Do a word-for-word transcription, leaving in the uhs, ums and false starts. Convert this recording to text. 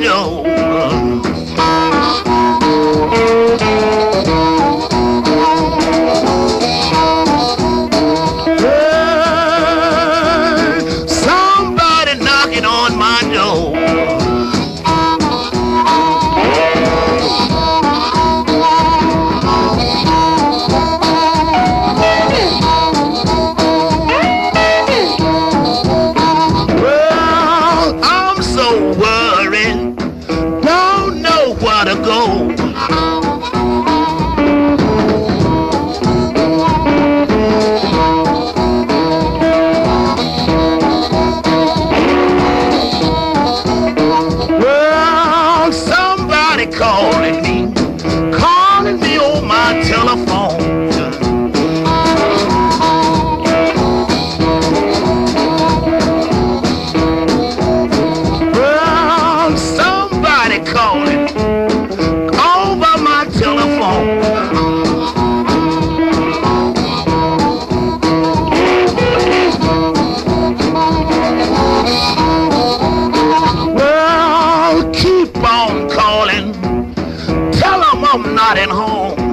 Joe. Hey, somebody knocking on my door. To go. Well, somebody calling me, calling me on my telephone. Well, somebody calling telephone. Well, keep on calling. Tell them I'm not at home.